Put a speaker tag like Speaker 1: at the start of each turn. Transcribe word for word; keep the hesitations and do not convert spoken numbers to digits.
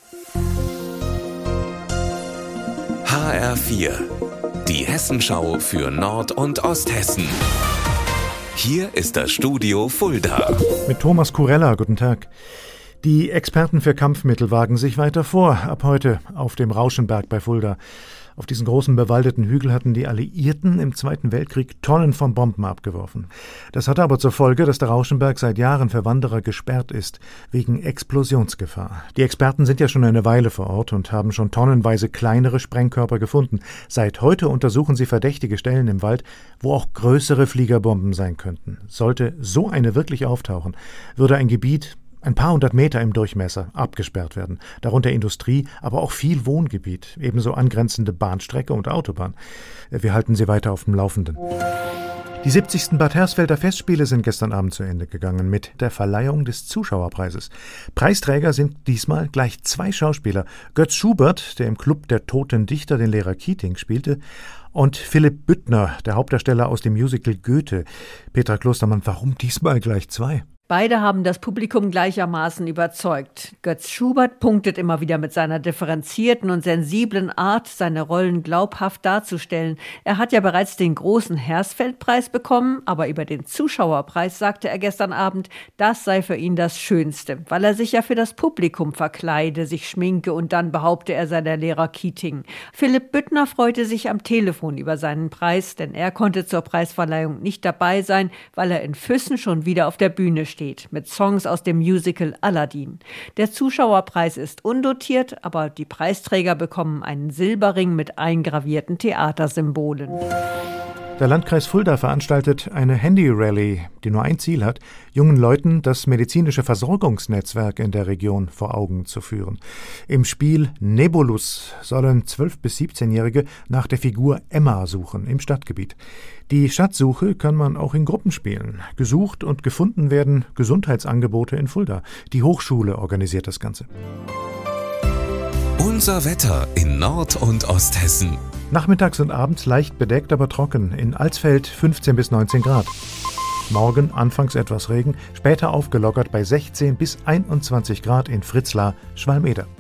Speaker 1: H R vier, die Hessenschau für Nord- und Osthessen. Hier ist das Studio Fulda.
Speaker 2: Mit Thomas Kurella, guten Tag. Die Experten für Kampfmittel wagen sich weiter vor, ab heute auf dem Rauschenberg bei Fulda. Auf diesen großen bewaldeten Hügel hatten die Alliierten im Zweiten Weltkrieg Tonnen von Bomben abgeworfen. Das hatte aber zur Folge, dass der Rauschenberg seit Jahren für Wanderer gesperrt ist, wegen Explosionsgefahr. Die Experten sind ja schon eine Weile vor Ort und haben schon tonnenweise kleinere Sprengkörper gefunden. Seit heute untersuchen sie verdächtige Stellen im Wald, wo auch größere Fliegerbomben sein könnten. Sollte so eine wirklich auftauchen, würde ein Gebiet ein paar hundert Meter im Durchmesser abgesperrt werden, darunter Industrie, aber auch viel Wohngebiet, ebenso angrenzende Bahnstrecke und Autobahn. Wir halten Sie weiter auf dem Laufenden. Die siebzigsten Bad Hersfelder Festspiele sind gestern Abend zu Ende gegangen mit der Verleihung des Zuschauerpreises. Preisträger sind diesmal gleich zwei Schauspieler. Götz Schubert, der im Club der Toten Dichter den Lehrer Keating spielte, und Philipp Büttner, der Hauptdarsteller aus dem Musical Goethe. Petra Klostermann, warum diesmal gleich zwei?
Speaker 3: Beide haben das Publikum gleichermaßen überzeugt. Götz Schubert punktet immer wieder mit seiner differenzierten und sensiblen Art, seine Rollen glaubhaft darzustellen. Er hat ja bereits den großen Hersfeld-Preis bekommen, aber über den Zuschauerpreis sagte er gestern Abend, das sei für ihn das Schönste, weil er sich ja für das Publikum verkleide, sich schminke und dann behaupte, er sei der Lehrer Keating. Philipp Büttner freute sich am Telefon über seinen Preis, denn er konnte zur Preisverleihung nicht dabei sein, weil er in Füssen schon wieder auf der Bühne steht. Mit Songs aus dem Musical Aladdin. Der Zuschauerpreis ist undotiert, aber die Preisträger bekommen einen Silberring mit eingravierten Theatersymbolen.
Speaker 2: Der Landkreis Fulda veranstaltet eine Handy-Rallye, die nur ein Ziel hat, jungen Leuten das medizinische Versorgungsnetzwerk in der Region vor Augen zu führen. Im Spiel Nebulus sollen zwölf- bis siebzehnjährige nach der Figur Emma suchen im Stadtgebiet. Die Schatzsuche kann man auch in Gruppen spielen. Gesucht und gefunden werden Gesundheitsangebote in Fulda. Die Hochschule organisiert das Ganze.
Speaker 1: Unser Wetter in Nord- und Osthessen.
Speaker 2: Nachmittags und abends leicht bedeckt, aber trocken. In Alsfeld fünfzehn bis neunzehn Grad. Morgen anfangs etwas Regen, später aufgelockert bei sechzehn bis einundzwanzig Grad in Fritzlar, Schwalm-Eder.